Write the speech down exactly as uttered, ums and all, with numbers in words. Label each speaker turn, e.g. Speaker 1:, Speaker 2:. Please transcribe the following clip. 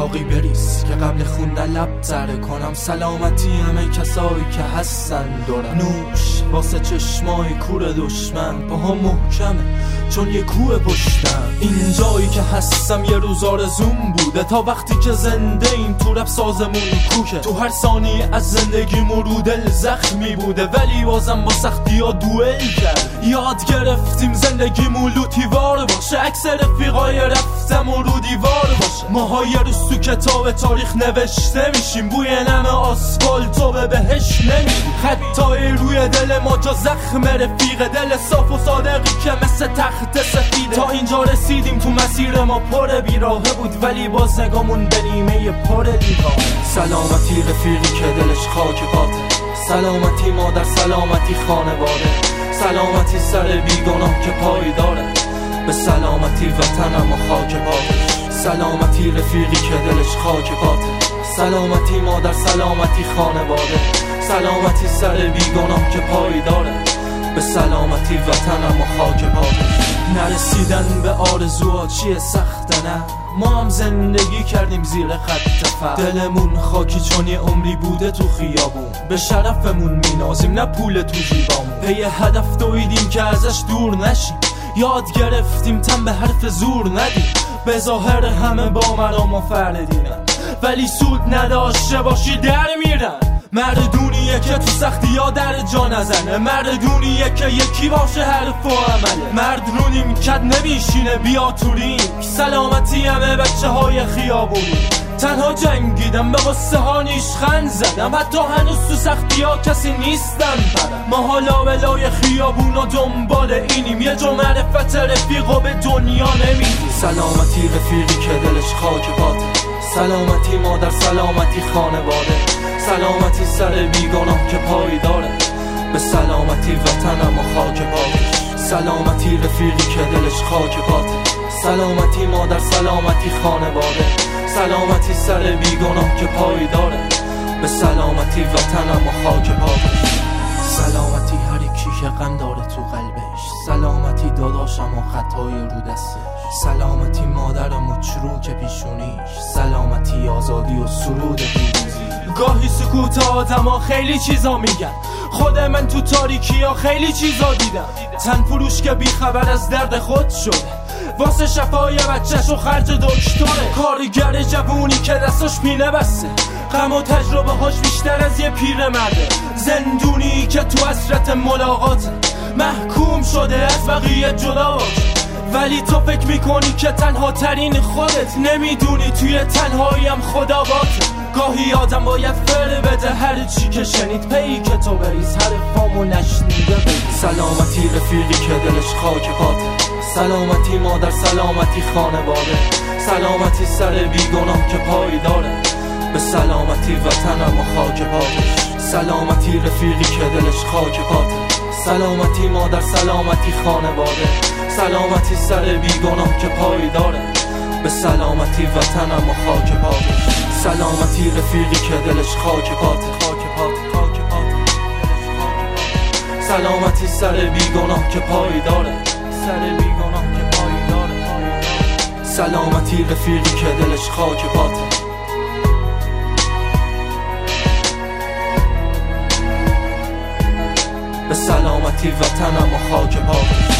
Speaker 1: باقی بریز که قبل خوندن لب تره کنم. سلامتی همه کسایی که هستن دورم. نوش واسه چشمای کور دشمن، پاها محکمه چون یه کوه پشتم. این جایی که هستم یه روز آرزوم بوده، تا وقتی که زنده این تو رپ سازمون کوکه. تو هر ثانیه از زندگی مرو دل زخمی بوده، ولی بازم با سختی ها دوئل کرد. یاد گرفتیم زندگی مولوتیوار باشه، اکثر رفیقای رفتم و رو دیوار باشه. ماها یه روز تو کتاب تاریخ نوشته میشیم، بوی نم آسفالت و به بهش نمیریم. خطای روی دل ما جا زخم رفیق، دل صاف و صادقی که مثل تخت سفیده. تا اینجا رسیدیم تو مسیر ما پر بیراهه بود، ولی باز نگامون به نیمه پر لیوان. سلامتی رفیقی که دلش خاک پاته، سلامتی مادر، سلامتی خانواده، سلامتی سر بیگناه که پای داره، به سلامتی وطنم و خاک پاتش. سلامتی رفیقی که دلش خاک پاته، سلامتی مادر، سلامتی خانواده، سلامتی سر بیگناه که پای داره، به سلامتی وطنم و خاک پاتش. نرسیدن به آرزوها چیه سخته نه، ما هم زندگی کردیم زیر خط فقر. دلمون خاکی چون یه عمری بوده تو خیابون، به شرفمون مینازیم نه پول تو جیبامون. پی هدف دویدیم که ازش دور نشیم، یاد گرفتیم تن به حرف زور ندیم. به ظاهر همه با مرام و فردینن، ولی سود نداشته باشی در میرن. مردونیه که تو سختی ها در جا نزنه، مردونیه که یکی باشه حرف و عمله. مرد رو نیمکت نمیشینه بیا تو رینگ، سلامتی همه بچه های خیابونی. تنها جنگیدم به قصه ها نیشخند زدم، حتی هنوز تو سختی ها کسی نیستن برم. ما حالا بلای خیابون و دنبال اینیم، یه جو معرفت رفیق و به دنیا نمیدیم. سلامتی رفیقی که دلش خاک پاته، سلامتی مادر، سلامتی خانواده، سلامتی سر بیگناه که پای داره، به سلامتی وطنم و خاک پاتش. سلامتی رفیقی که دلش خاک پاته، سلامتی مادر، سلامتی خانواده، سلامتی سر بیگناه که پای داره، به سلامتی وطنم و خاک پاتش. سلامتی هر کی که غم داره تو قلبش، سلامتی داداشم و خطای رو دستش، سلامتی مادرم و چروک پیشونیش، سلامتی آزادی و سرود پیروزی. گاهی سکوت آدم ها خیلی چیزا میگن، خود من تو تاریکی ها خیلی چیزا دیدم. تن فروش که بیخبر از درد خود شده، واسه شفای بچه‌ش و خرج دکتره. کارگر جوونی که دستش پینه بسته، غم و تجربه هاش بیشتر از یه پیر مرده. زندونی که تو حسرت ملاقاته، محکوم شده از بقیه جدا باشه، ولی تو فکر میکنی که تنها ترین خودت، نمیدونی توی تنهاییم خدا باته. گاهی آدم باید فر بده هر چی که شنید، پی که تو بریز هر فامو نشنیده بید. سلامتی رفیقی که دلش خاک پاته، سلامتی مادر، سلامتی خانواده، سلامتی سر بیگناه که پای داره، به سلامتی وطنم و خاک پاتش. سلامتی رفیقی که دلش خاک پاته، سلامتی مادر، سلامتی خانواده، سلامتی سر بیگناه که پای داره، به سلامتی وطنم و خاک پاتش. سلامتی رفیقی که دلش خاک پاته، خاک پاته، خاک پاته، سلامتی سر بیگناه که پای داره، سر بیگناه که پای داره. سلامتی رفیقی که دلش خاک پاته، به سلامتی وطنم و خاک پاتش.